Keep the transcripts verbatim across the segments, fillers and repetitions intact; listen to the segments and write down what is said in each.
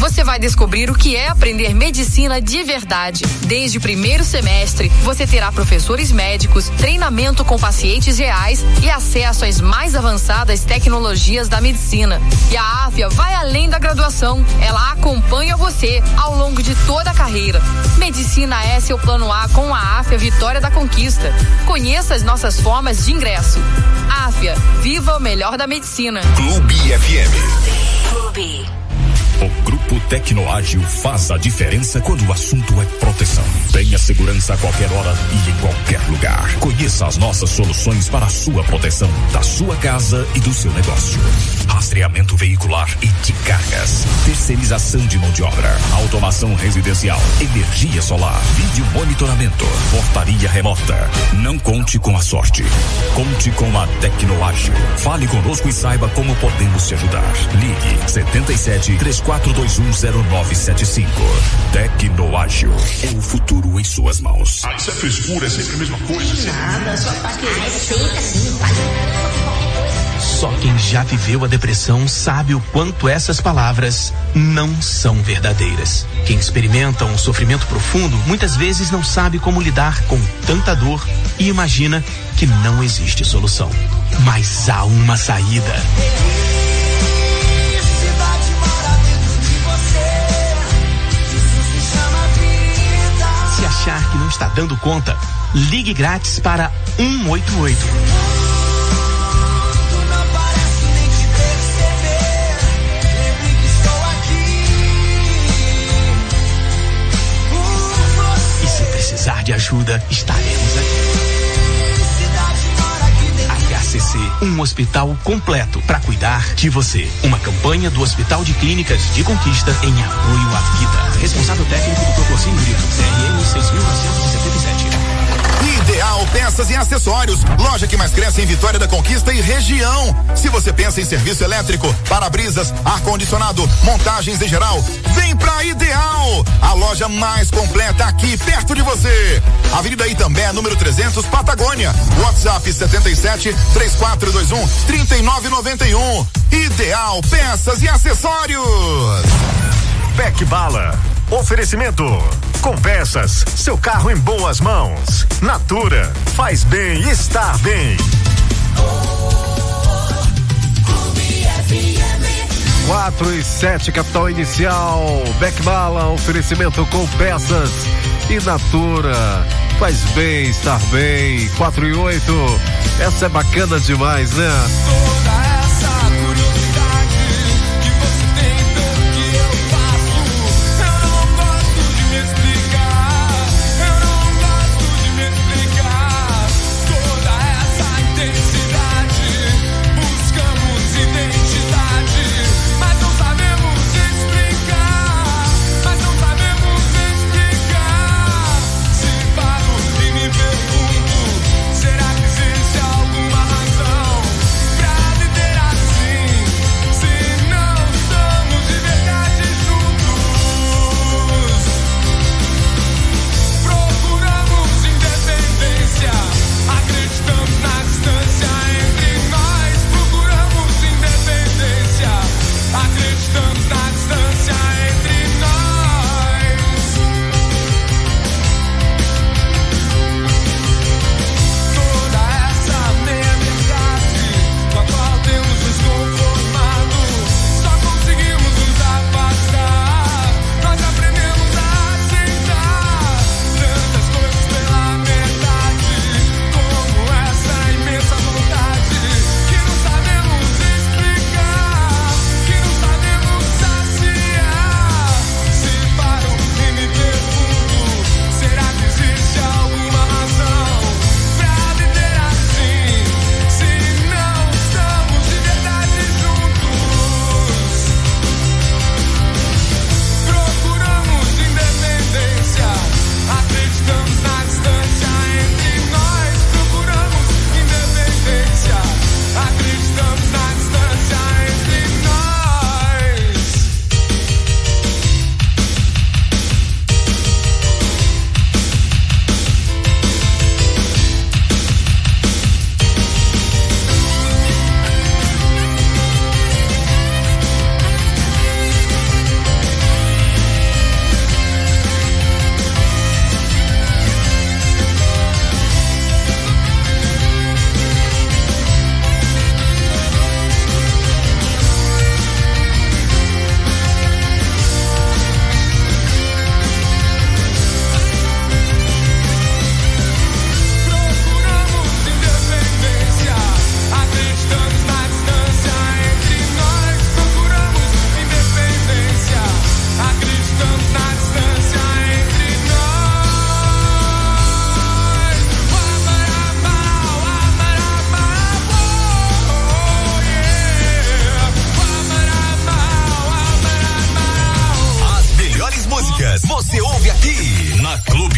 você vai descobrir o que é aprender medicina de verdade. Desde o primeiro semestre, você terá professores médicos, treinamento com pacientes reais e acesso às mais avançadas tecnologias da medicina. E a Afya vai além da graduação. Ela acompanha você ao longo de toda a carreira. Medicina é seu plano A com a Afya Vitória da Conquista. Conheça as nossas formas de ingresso. Afya, viva o melhor da medicina. Clube F M. Clube. O Grupo Tecnoágil faz a diferença quando o assunto é proteção. Tenha segurança a qualquer hora e em qualquer lugar. Conheça as nossas soluções para a sua proteção, da sua casa e do seu negócio. Rastreamento veicular e de cargas. Terceirização de mão de obra. Automação residencial. Energia solar. Vídeo monitoramento. Portaria remota. Não conte com a sorte. Conte com a Tecnoágil. Fale conosco e saiba como podemos te ajudar. Ligue setenta e sete, três quatro dois um zero nove sete cinco. Tecnoágil. É o futuro em suas mãos. Ah, isso é frescura, é sempre a mesma coisa. Assim. Nada, só tá querendo. Ah, é sempre assim, faz Só quem já viveu a depressão sabe o quanto essas palavras não são verdadeiras. Quem experimenta um sofrimento profundo muitas vezes não sabe como lidar com tanta dor e imagina que não existe solução. Mas há uma saída. Se achar que não está dando conta, ligue grátis para um um oito oito. E se precisar de ajuda, estaremos aqui. H C C, um hospital completo para cuidar de você. Uma campanha do Hospital de Clínicas de Conquista em apoio à vida. Responsável técnico do Procursinho Brito, C R M seis mil novecentos e setenta e sete. Ideal Peças e Acessórios, loja que mais cresce em Vitória da Conquista e região. Se você pensa em serviço elétrico, para-brisas, ar-condicionado, montagens em geral, vem pra Ideal, a loja mais completa aqui perto de você. Avenida Itambé, número trezentos, Patagônia. WhatsApp setenta e sete, três quatro dois um, trinta e nove noventa e um. Ideal Peças e Acessórios. Beck Bala. Oferecimento. Com peças, seu carro em boas mãos. Natura, faz bem estar bem. quatro e sete, capital inicial. Beck Bala, oferecimento com peças e Natura. Faz bem estar bem. quatro e oito. Essa é bacana demais, né? Toda essa curiosidade que você tem pelo que eu faço, eu não gosto de me explicar, eu não gosto de me explicar. Toda essa intensidade, buscamos identidade, mas não sabemos explicar, mas não sabemos explicar. Se paro e me pergunto, será que existe alguma razão pra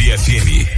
Tupi F M.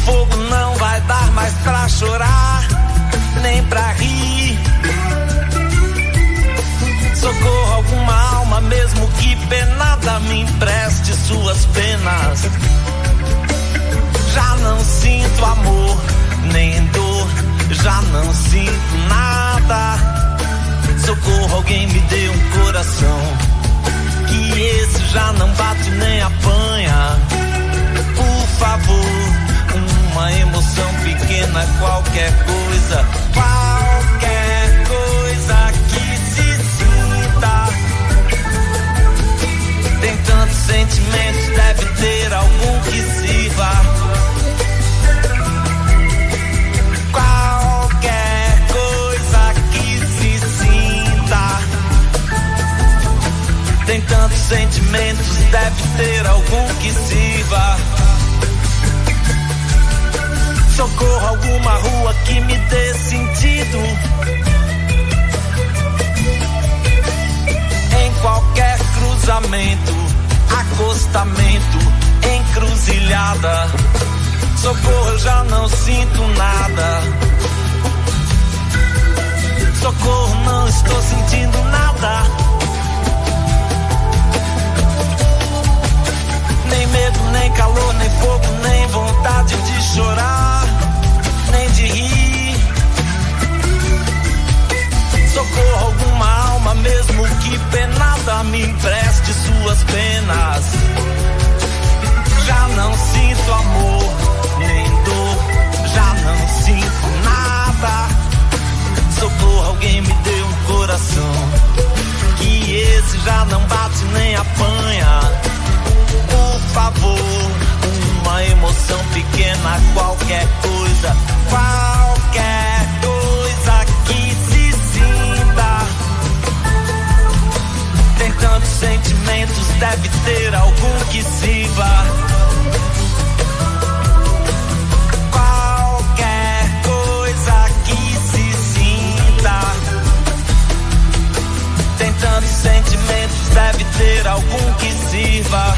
fogo não vai dar mais pra chorar, nem pra rir. Socorro alguma alma, mesmo que penada, me empreste suas penas. Já não sinto amor, nem dor, já não sinto nada. Socorro, alguém me dê um coração, que esse já não bate nem apanha. Por favor, uma emoção pequena, qualquer coisa, qualquer coisa que se sinta. Tem tantos sentimentos, deve ter algum que sirva. Qualquer coisa que se sinta. Tem tantos sentimentos, deve ter algum que sirva. Socorro, alguma rua que me dê sentido. Em qualquer cruzamento, acostamento, encruzilhada. Socorro, eu já não sinto nada. Socorro, não estou sentindo nada. Nem medo, nem calor, nem fogo, nem vontade de chorar, nem de rir. Socorro, alguma alma, mesmo que penada, me empreste suas penas. Já não sinto amor, nem dor, já não sinto nada. Socorro, alguém me dê um coração, que esse já não bate nem apanha. Por favor, uma emoção pequena, qualquer coisa, qualquer coisa que se sinta. Tem tantos sentimentos, deve ter algum que sirva. Qualquer coisa que se sinta. Tem tantos sentimentos, deve ter algum que sirva.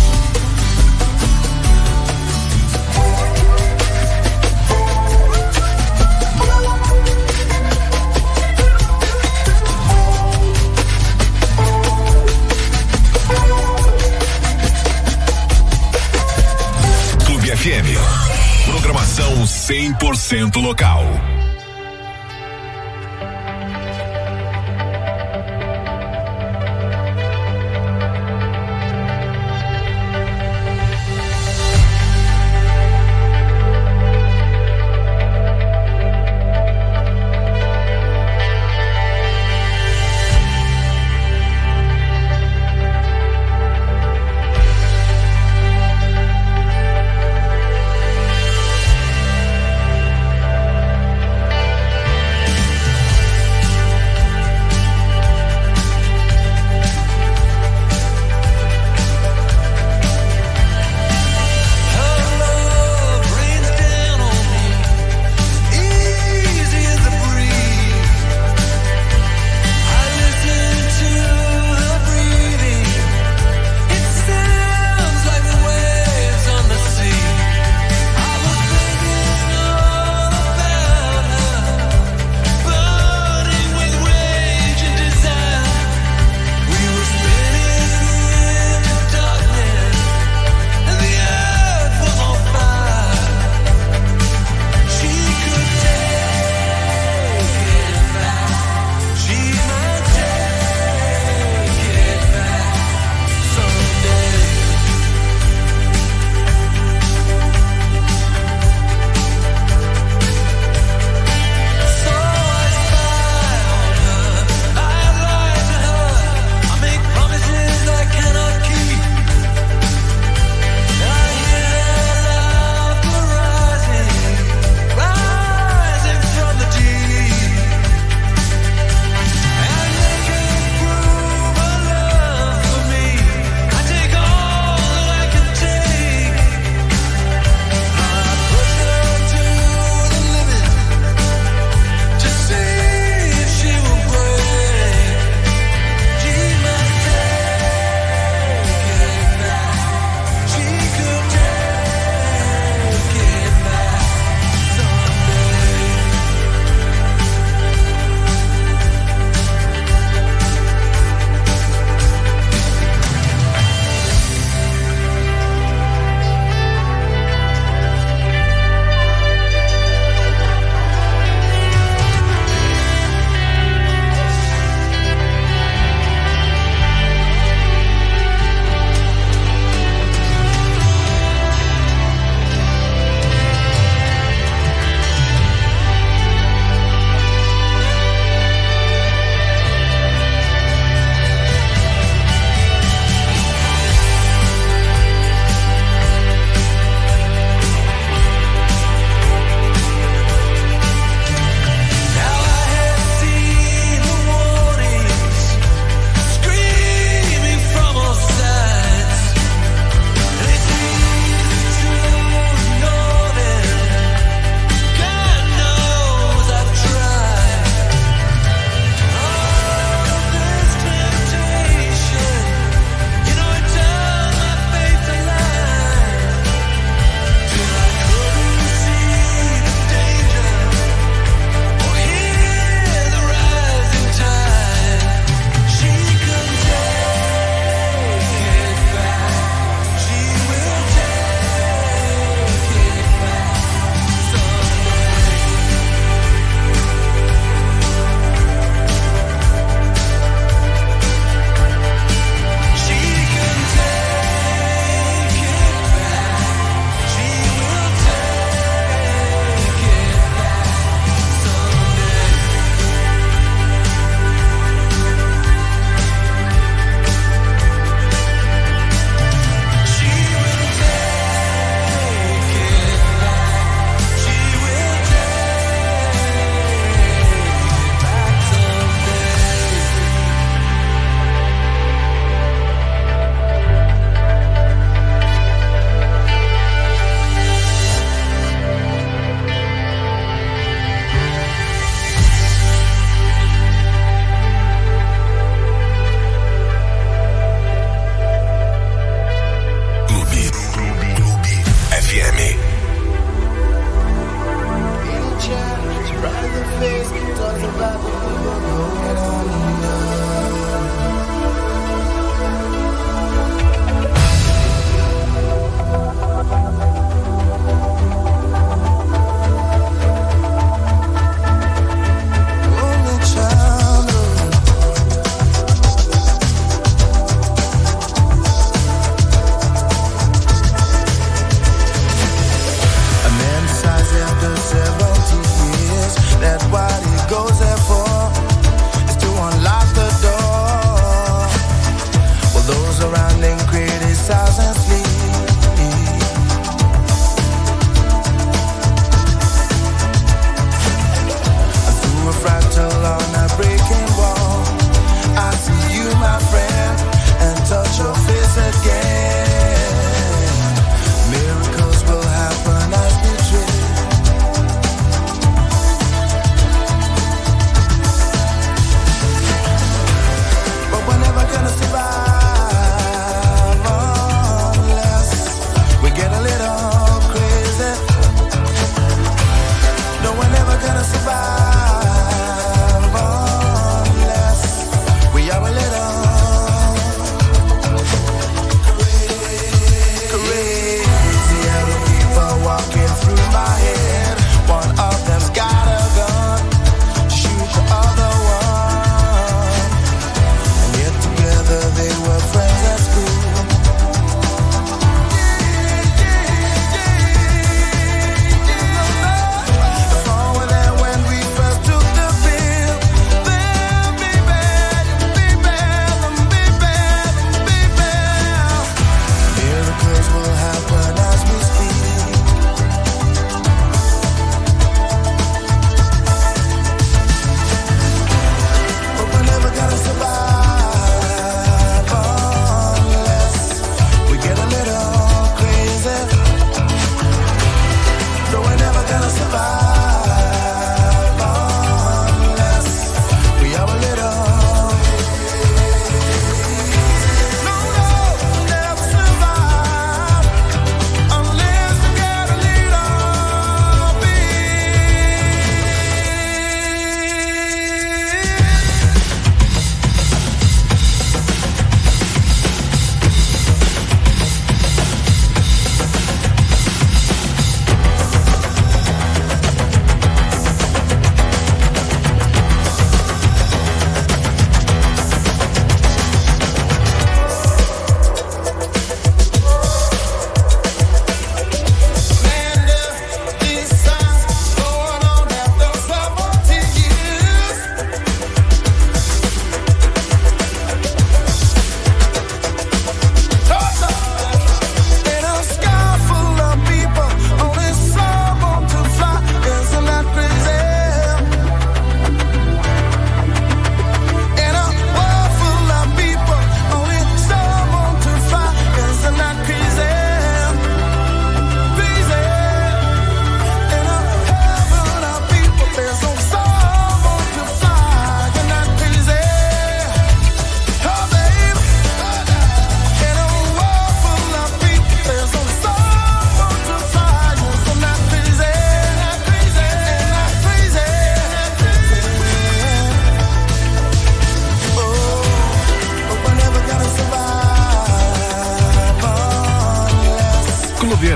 F M. Programação cem por cento local.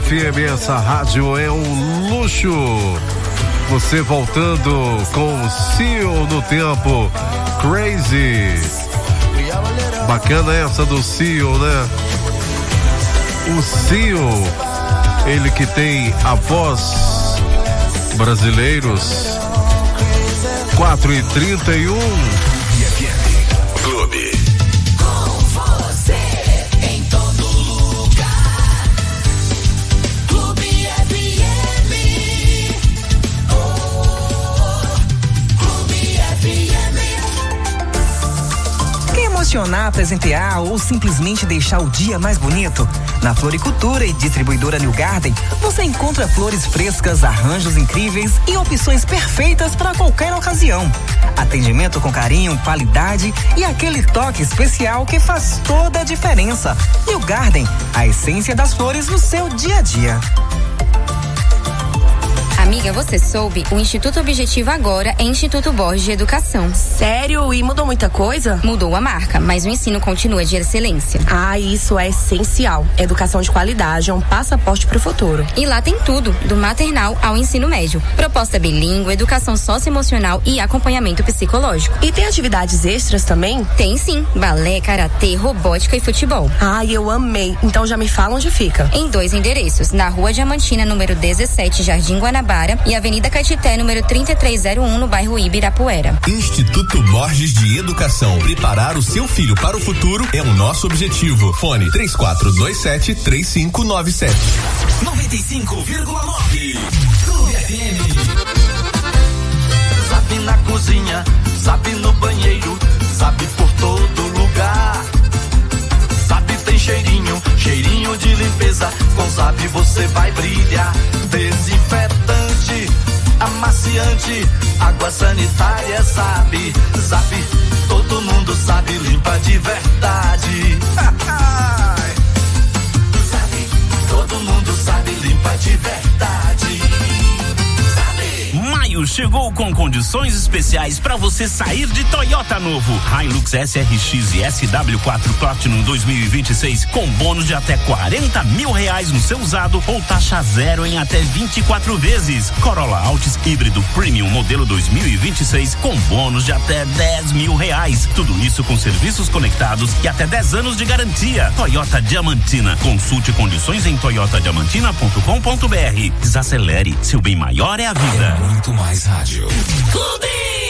F M, essa rádio é um luxo. Você voltando com Seal no tempo, Crazy. Bacana essa do Seal, né? O Seal, ele que tem a voz brasileiros. quatro e trinta e um. Clube. Com você em todo lugar. Clube F M. Oh, Clube F M. Quer emocionar, presentear ou simplesmente deixar o dia mais bonito? Na Floricultura e Distribuidora New Garden, você encontra flores frescas, arranjos incríveis e opções perfeitas para qualquer ocasião. Atendimento com carinho, qualidade e aquele toque especial que faz toda a diferença. New Garden, a essência das flores no seu dia a dia. Amiga, você soube? O Instituto Objetivo agora é Instituto Borges de Educação. Sério? E mudou muita coisa? Mudou a marca, mas o ensino continua de excelência. Ah, isso é essencial. Educação de qualidade é um passaporte para o futuro. E lá tem tudo, do maternal ao ensino médio. Proposta bilíngue, educação socioemocional e acompanhamento psicológico. E tem atividades extras também? Tem sim, balé, karatê, robótica e futebol. Ai, eu amei. Então já me fala onde fica. Em dois endereços, na Rua Diamantina, número dezessete, Jardim Guanabara, e Avenida Caetité, número trinta e três zero um, no bairro Ibirapuera. Instituto Borges de Educação. Preparar o seu filho para o futuro é o nosso objetivo. Fone três quatro dois sete, três cinco nove sete. noventa e cinco vírgula nove. Clube F M. Sabe na cozinha, sabe no banheiro, sabe por todo lugar. Sabe tem cheirinho, cheirinho de limpeza. Com Sabe você vai brilhar. Desinfetante, amaciante, água sanitária, sabe, sabe, todo mundo sabe, limpa de verdade. Sabe, todo mundo sabe, limpa de verdade. Maio chegou com condições especiais para você sair de Toyota novo. Hilux S R X e S W quatro Platinum dois mil e vinte e seis com bônus de até quarenta mil reais no seu usado ou taxa zero em até vinte e quatro vezes. Corolla Altis híbrido Premium modelo dois mil e vinte e seis com bônus de até dez mil reais. Tudo isso com serviços conectados e até dez anos de garantia. Toyota Diamantina. Consulte condições em toyota diamantina ponto com ponto b r. Desacelere, seu bem maior é a vida. É muito mais rádio. Clube!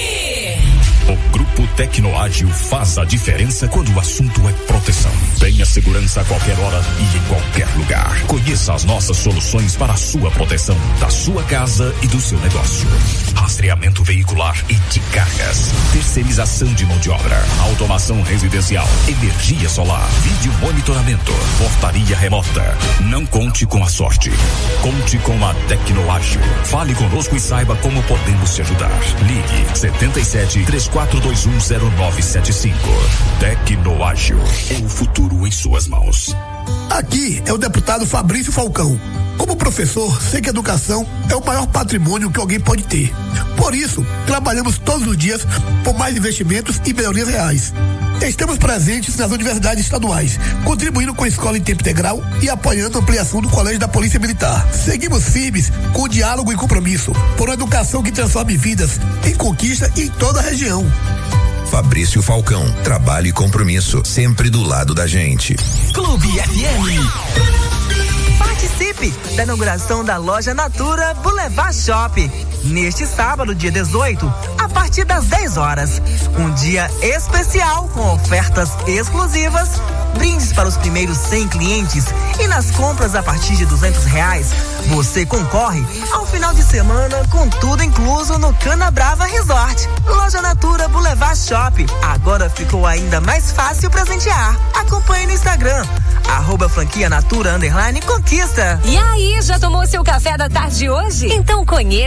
O Grupo Tecnoágil faz a diferença quando o assunto é proteção. Tenha segurança a qualquer hora e em qualquer lugar. Conheça as nossas soluções para a sua proteção, da sua casa e do seu negócio. Rastreamento veicular e de cargas. Terceirização de mão de obra. Automação residencial. Energia solar. Vídeo monitoramento. Portaria remota. Não conte com a sorte. Conte com a Tecnoágil. Fale conosco e saiba como podemos te ajudar. Ligue setenta e sete, três quatro dois um, zero nove sete cinco. Tecnoágil. O futuro em suas mãos. Aqui é o deputado Fabrício Falcão. Como professor, sei que a educação é o maior patrimônio que alguém pode ter. Por isso, trabalhamos todos os dias por mais investimentos e melhorias reais. Estamos presentes nas universidades estaduais, contribuindo com a escola em tempo integral e apoiando a ampliação do Colégio da Polícia Militar. Seguimos firmes com diálogo e compromisso por uma educação que transforme vidas em conquista em toda a região. Fabrício Falcão, trabalho e compromisso, sempre do lado da gente. Clube F M. Participe da inauguração da loja Natura Boulevard Shop. Neste sábado, dia dezoito, a partir das dez horas. Um dia especial com ofertas exclusivas, brindes para os primeiros cem clientes e nas compras a partir de duzentos reais, você concorre ao final de semana com tudo incluso no Cana Brava Resort. Loja Natura Boulevard Shop. Agora ficou ainda mais fácil presentear. Acompanhe no Instagram, arroba franquia Natura underline conquista. E aí, já tomou seu café da tarde de hoje? Então conheça a estação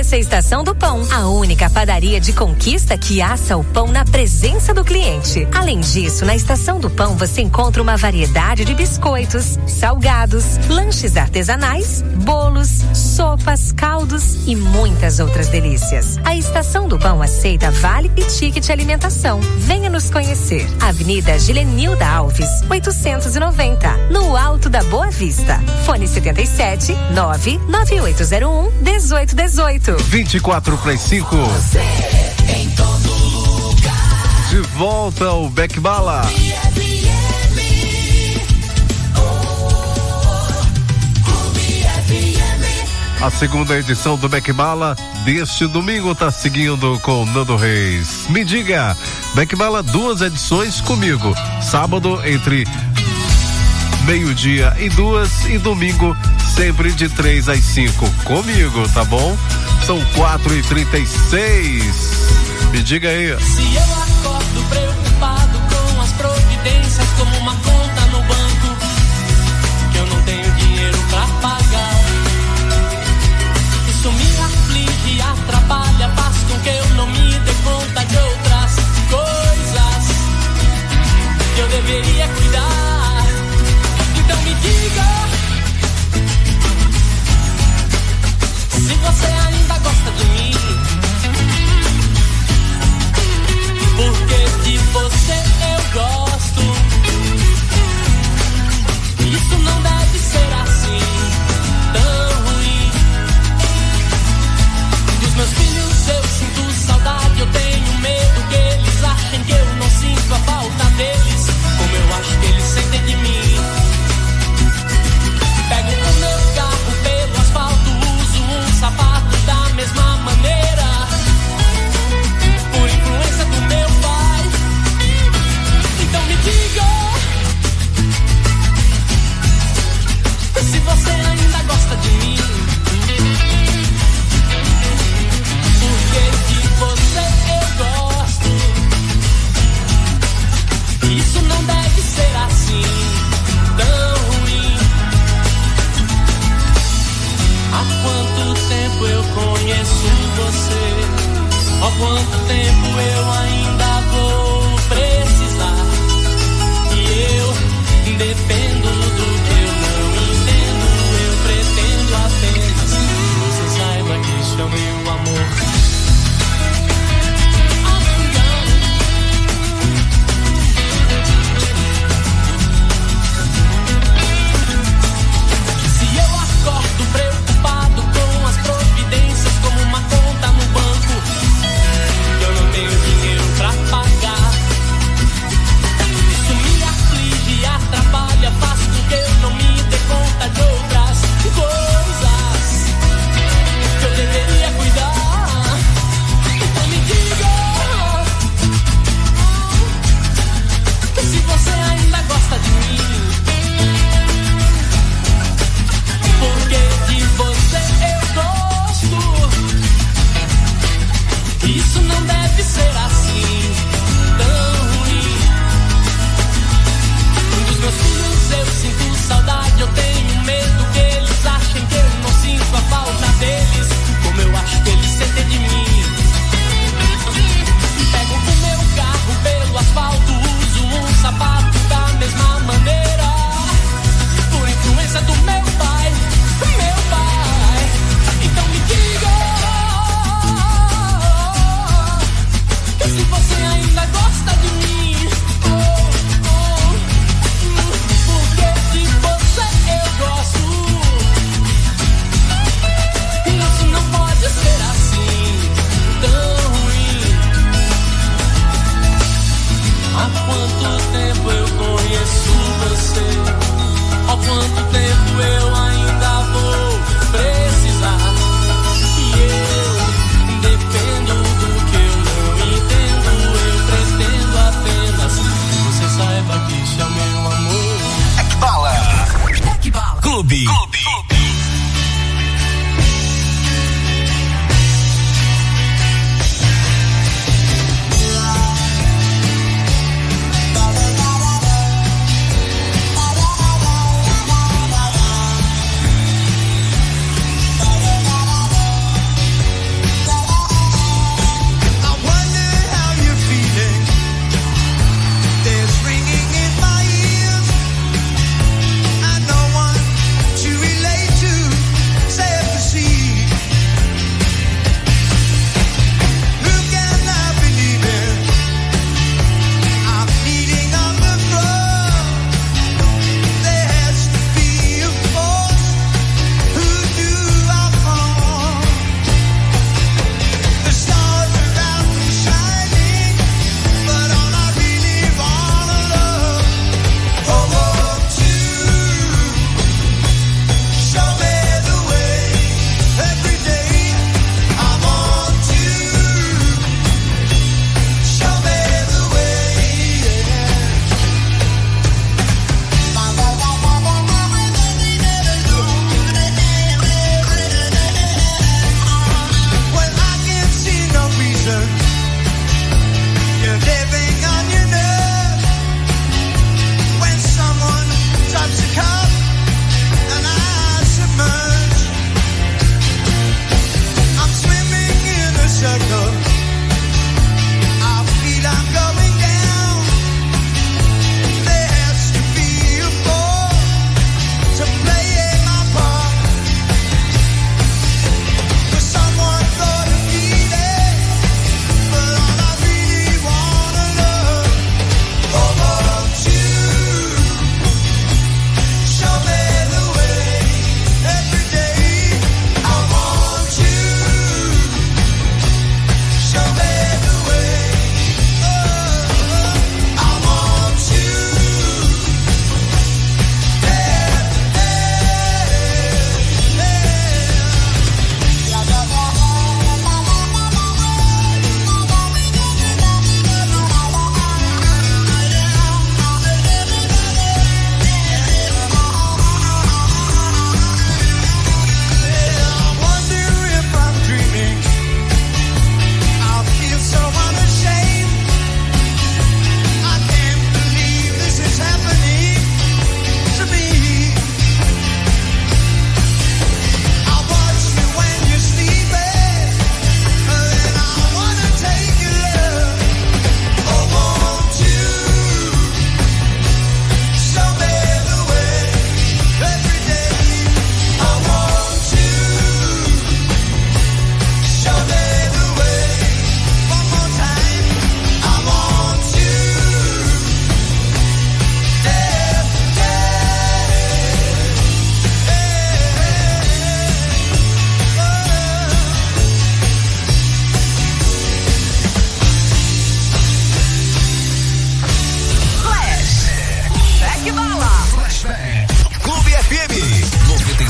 Estação do Pão, a única padaria de Conquista que assa o pão na presença do cliente. Além disso, na Estação do Pão você encontra uma variedade de biscoitos, salgados, lanches artesanais, bolos, sopas, caldos e muitas outras delícias. A Estação do Pão aceita vale e ticket alimentação. Venha nos conhecer. Avenida Gilenilda Alves, oitocentos e noventa, no Alto da Boa Vista. Fone setenta e sete, nove nove oito zero um, dezoito dezoito. vinte e quatro para as cinco. Em todo lugar. De volta ao Beck Bala. A segunda edição do Beck Bala deste domingo tá seguindo com Nando Reis. Me diga, Beck Bala, duas edições comigo. Sábado entre meio-dia e duas e domingo sempre de três às cinco comigo, tá bom? São quatro e trinta e seis. Me diga aí. Se eu acordo preocupado com as providências, como uma conta no banco que eu não tenho dinheiro pra pagar, isso me aflige e atrapalha, faz com que eu não me dê conta de outras coisas que eu deveria cuidar. Então me diga, se você ainda gosta de mim, porque de você eu gosto. Isso não deve ser assim, tão ruim. Dos meus filhos eu sinto saudade, eu tenho medo que eles achem que eu não sinto a falta deles, como eu acho que eles sentem de mim. Pego o meu carro pelo asfalto, uso um sapato da mesma maneira, por influência do meu pai. Então me diga, se você ainda gosta de mim, porque de você eu gosto. Isso não deve ser assim, tão ruim. Há quanto tempo eu conheço você? Há quanto tempo eu ainda vou precisar? E eu dependo do que eu não entendo. Eu pretendo apenas que você saiba que isso é o meu amor. Se eu acordo preocupado com as providências, como uma conta no banco que eu não tenho dinheiro pra pagar, isso me aflige e atrapalha, faz com que eu não me dê conta de outras coisas que eu deveria cuidar. Então me diga, que se você ainda gosta de mim, porque de você eu gosto. Isso não deve ser assim, tão ruim. Dos meus filhos eu sinto saudade, eu tenho medo que eles achem que eu não sinto a falta deles, como eu acho que eles sentem de mim. Pego o meu carro pelo asfalto, uso um sapato da mesma maneira, por influência do meu pai, meu pai. Então me diga, que se você ainda gosta de mim, oh, oh, porque de você eu gosto. Isso não pode ser assim, tão ruim. Há quanto tempo eu conheço você? Há quanto tempo eu ainda vou precisar? E eu dependo do que eu não entendo. Eu pretendo apenas que você saiba que isso é o meu amor. Beck Bala. Beck Bala. Clube. Clube.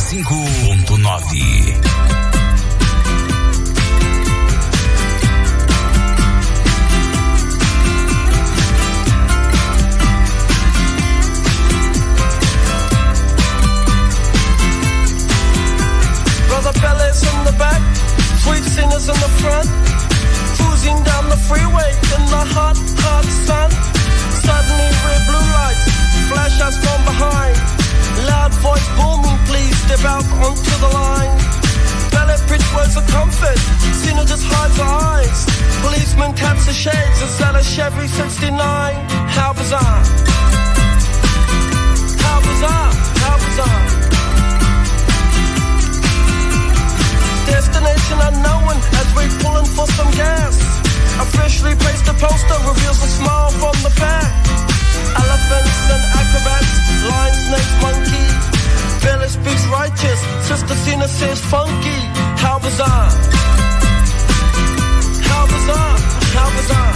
cinco ponto nove. Brother bellies in the back, sweet singers in the front, cruising down the freeway in the hot, hot sun. Suddenly red blue lights flash us from behind. Loud voice booming, please step out onto the line. Ballet bridge words of comfort, Cena just hides her eyes. Policeman taps the shades, is that a Chevy sixty-nine? How bizarre. How bizarre, how bizarre. Destination unknown as we're pulling for some gas. Officially placed a poster, reveals a smile from the back. Elephants and acrobats, lion, snakes, monkey. Billy speaks righteous, Sister Cena says funky. How bizarre. How bizarre, how bizarre.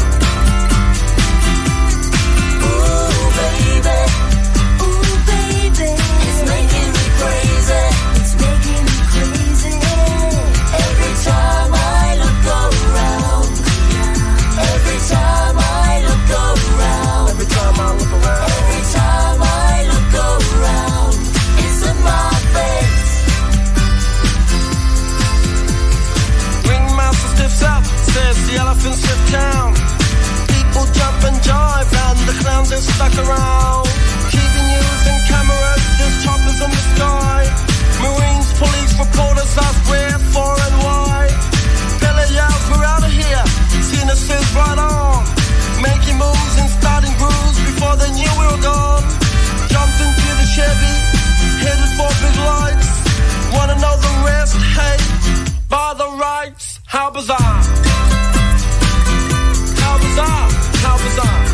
Ooh, baby. Ooh, baby. It's making me crazy. It's making me crazy. Every time I look around, every time I look around, every time I look around, every time I look around, it's in my face. Ringmaster stiffs up, says the elephant stiff town. People jump and jive, and the clowns are stuck around. T V news and cameras, there's choppers in the sky. Marines, police, reporters ask where, for and why. Billy yells, we're out of here. Cena says right on. Making moves and starting grooves before they knew we were gone. Jumped into the Chevy, headed for big lights. Wanna know the rest? Hey, by the rights. How bizarre. How bizarre, how bizarre.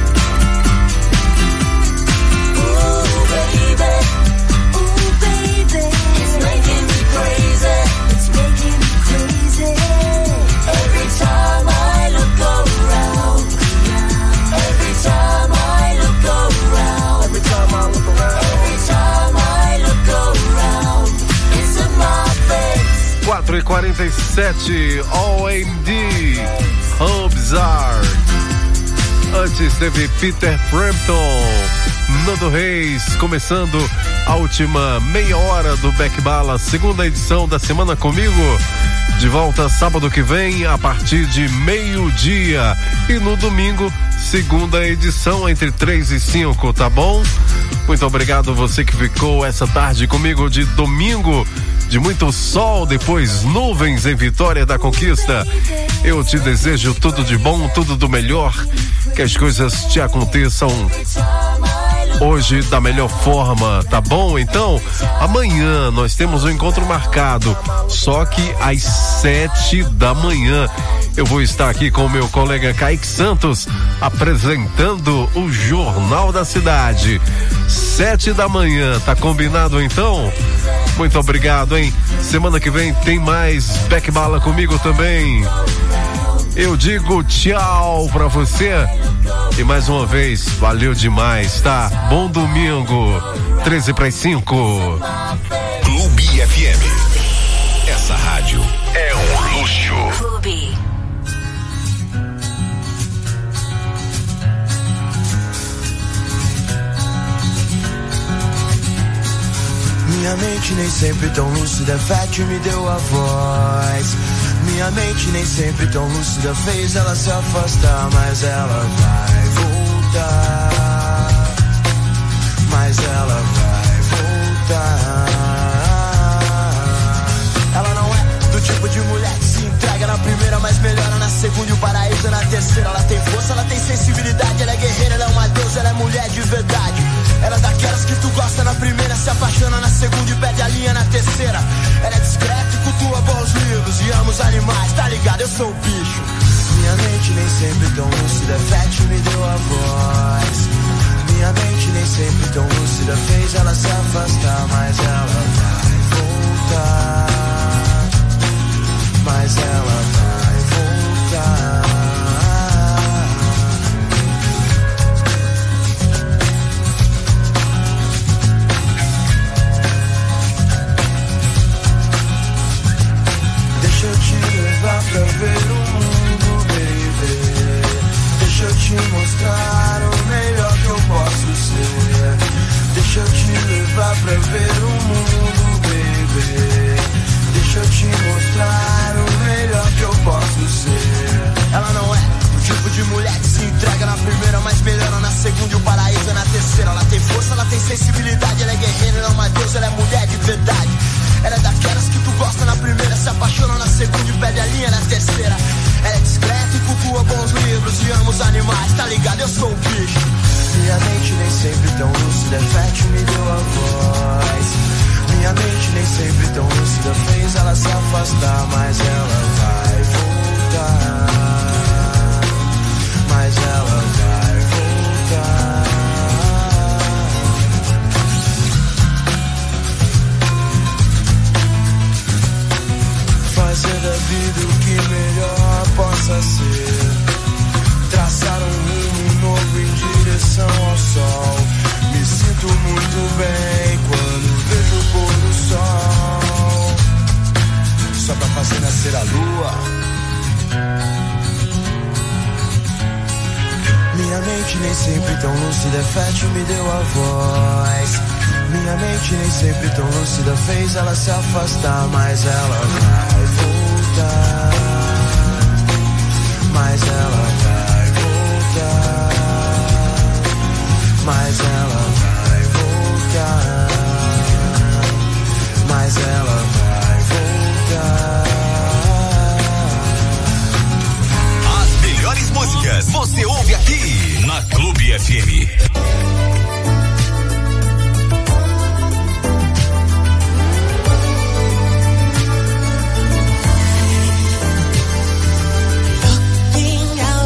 Ooh, baby. Ooh, baby. It's making me crazy. It's making me crazy. Every time I look around, every time I look around, every time I look around, every time I look around, it's in my face. quatro e quarenta e sete, O M D, How Bizarre. Antes teve Peter Frampton, Nando Reis, começando a última meia hora do Beck Bala, segunda edição da Semana Comigo. De volta sábado que vem, a partir de meio-dia. E no domingo, segunda edição, entre três e cinco, tá bom? Muito obrigado você que ficou essa tarde comigo de domingo, de muito sol, depois nuvens em Vitória da Conquista. Eu te desejo tudo de bom, tudo do melhor, que as coisas te aconteçam hoje da melhor forma, tá bom? Então, amanhã nós temos um encontro marcado, só que às sete da manhã eu vou estar aqui com o meu colega Kaique Santos apresentando o Jornal da Cidade. Sete da manhã, tá combinado então? Muito obrigado, hein? Semana que vem tem mais Beck Bala comigo também. Eu digo tchau pra você e mais uma vez, valeu demais, tá? Bom domingo, treze para as cinco. Clube F M. Essa rádio é um luxo. Clube. Minha mente nem sempre tão lúcida, Fete me deu a voz. Minha mente nem sempre tão lúcida, fez ela se afastar, mas ela vai voltar. Mas ela vai voltar. Ela não é do tipo de mulher que se entrega na primeira, mas melhora na segunda e o paraíso é na terceira. Ela tem força, ela tem sensibilidade, ela é guerreira, ela é uma deusa, ela é mulher de verdade. Ela é daquelas que tu gosta na primeira, se apaixona na segunda e pede a linha na terceira. Ela é discreta e cultua bons livros e ama os animais, tá ligado? Eu sou o bicho. Minha mente nem sempre tão lúcida, Fete me deu a voz. Minha mente nem sempre tão lúcida, fez ela se afastar, mas ela vai voltar. Mas ela vai voltar. força, ela tem sensibilidade. Ela é guerreira, ela é uma deusa, ela é mulher de verdade. Ela é daquelas que tu gosta na primeira, se apaixona na segunda e pede a linha na terceira. Ela é discreta e cultua bons livros e ama os animais, tá ligado? Eu sou o bicho. Minha mente nem sempre tão lúcida, é fértil, me deu a voz. Minha mente nem sempre tão lúcida, fez ela se afastar, mas ela vai voltar. Mas ela vai voltar. Fazer da vida o que melhor possa ser. Traçar um rumo novo em direção ao sol. Me sinto muito bem quando vejo o pôr do sol. Só pra fazer nascer a lua. Minha mente nem sempre tão lúcida, é fértil, me deu a voz. Minha mente nem sempre tão lúcida, fez ela se afastar, mas ela vai voltar. Mas ela vai voltar. Mas ela vai voltar. Mas ela vai voltar. As melhores músicas você ouve aqui na Clube F M. Looking out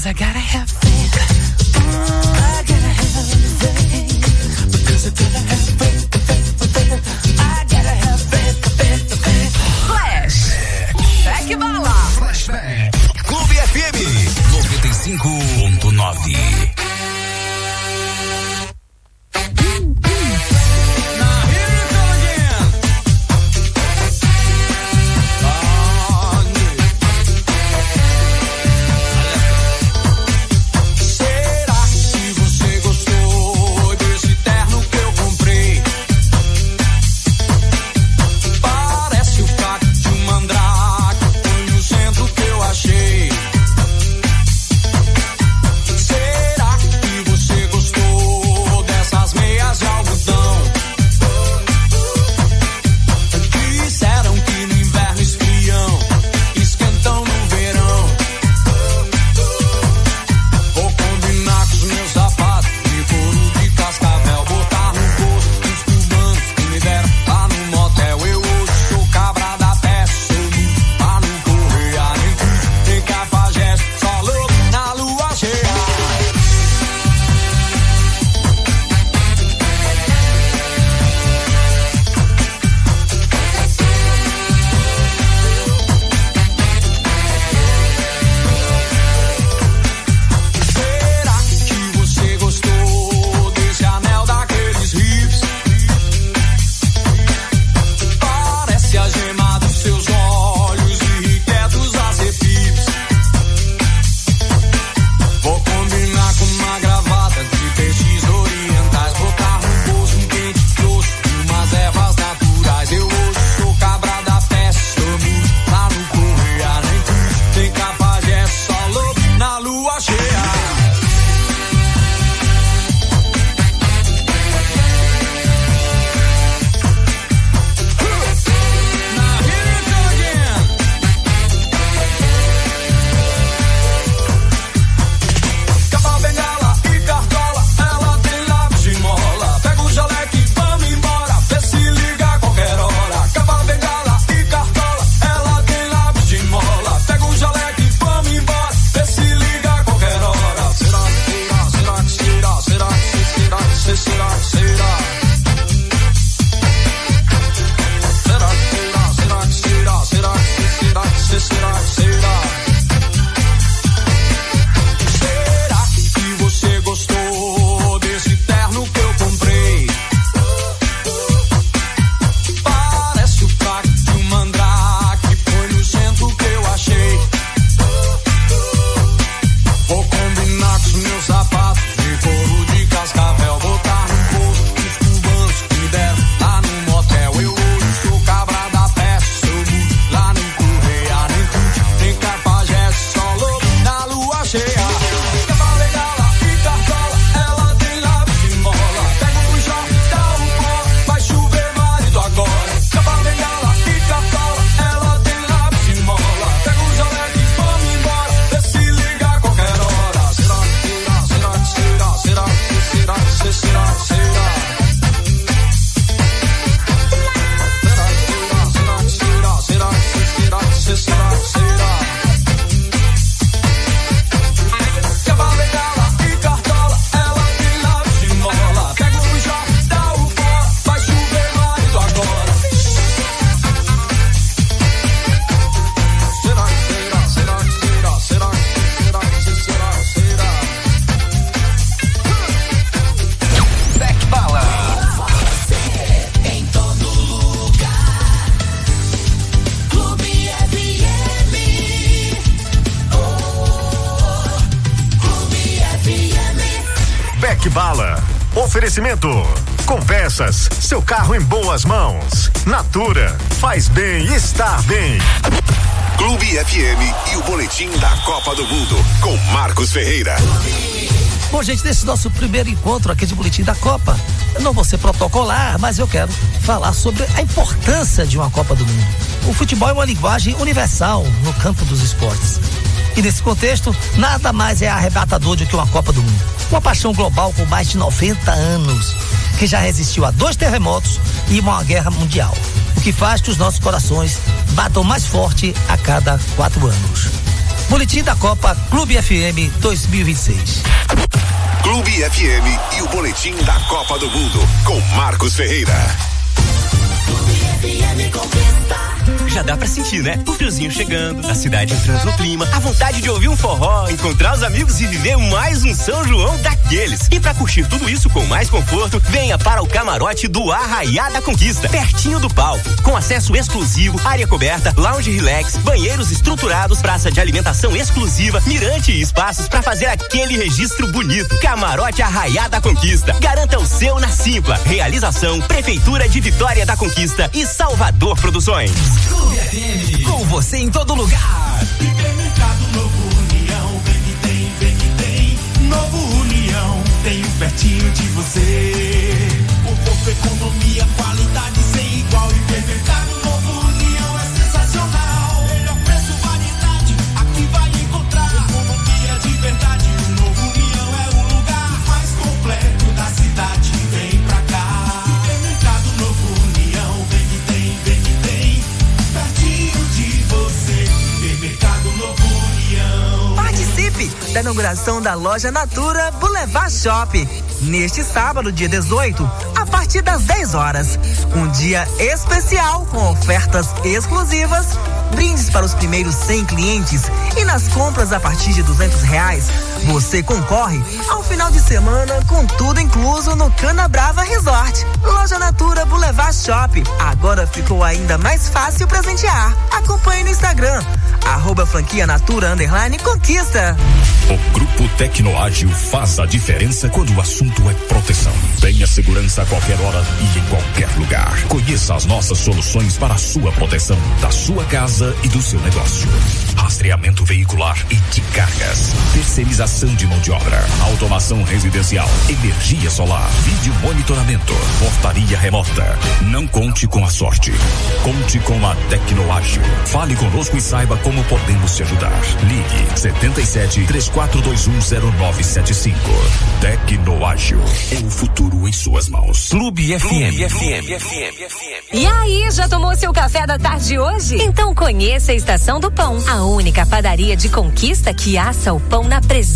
'cause I gotta have faith. Oh, I gotta have faith. Because I gotta have faith, faith, faith. I gotta have faith, faith, faith. Flash. Back bala. Flashback. Clube F M noventa e cinco ponto nove. Bala. Oferecimento. Com peças, seu carro em boas mãos. Natura. Faz bem estar bem. Clube F M e o boletim da Copa do Mundo com Marcos Ferreira. Bom, gente, nesse nosso primeiro encontro aqui de boletim da Copa, eu não vou ser protocolar, mas eu quero falar sobre a importância de uma Copa do Mundo. O futebol é uma linguagem universal no campo dos esportes. E nesse contexto, nada mais é arrebatador do que uma Copa do Mundo. Uma paixão global com mais de noventa anos, que já resistiu a dois terremotos e uma guerra mundial. O que faz que os nossos corações batam mais forte a cada quatro anos. Boletim da Copa Clube F M dois mil e vinte e seis. Clube F M e o Boletim da Copa do Mundo com Marcos Ferreira. Já dá pra sentir, né? O friozinho chegando, a cidade entrando no clima, a vontade de ouvir um forró, encontrar os amigos e viver mais um São João daqueles. E pra curtir tudo isso com mais conforto, venha para o camarote do Arraiá da Conquista, pertinho do palco, com acesso exclusivo, área coberta, lounge relax, banheiros estruturados, praça de alimentação exclusiva, mirante e espaços pra fazer aquele registro bonito. Camarote Arraiá da Conquista. Garanta o seu na Simpla. Realização Prefeitura de Vitória da Conquista e Salvador Produções. Clube F M, com você em todo lugar. Supermercado Novo União, vem que tem, vem que tem. Novo União, tem um pertinho de você. Conforto, economia, qualidade sem igual. Supermercado Novo União é sensacional. Melhor preço, variedade, aqui vai encontrar. Economia de verdade, o Novo União é o lugar mais completo da cidade. Vem pra cá. Supermercado Novo União, vem que tem, vem que tem. Pertinho de você, Supermercado Novo União. Participe da inauguração da loja Natura Boulevard Shop. Neste sábado, dia dezoito, a partir das dez horas. Um dia especial com ofertas exclusivas, brindes para os primeiros cem clientes e nas compras a partir de duzentos reais, você concorre ao final de semana com tudo incluso no Cana Brava Resort. Loja Natura Boulevard Shop. Agora ficou ainda mais fácil presentear. Acompanhe no Instagram, arroba franquia Natura underline conquista. O Grupo Tecnoágil faz a diferença quando o assunto é proteção. Tenha segurança a qualquer hora e em qualquer lugar. Conheça as nossas soluções para a sua proteção, da sua casa e do seu negócio. Rastreamento veicular e de cargas. Terceirização de mão de obra. Automação residencial. Energia solar. Vídeo monitoramento. Portaria remota. Não conte com a sorte. Conte com a Tecnoágil. Fale conosco e saiba como podemos te ajudar. Ligue setenta e sete, três quatro dois um, zero nove sete cinco. Tecnoágil. É o futuro em suas mãos. Clube F M. Clube F M. F M. E aí, já tomou seu café da tarde hoje? Então conheça a Estação do Pão, a única padaria de Conquista que assa o pão na presença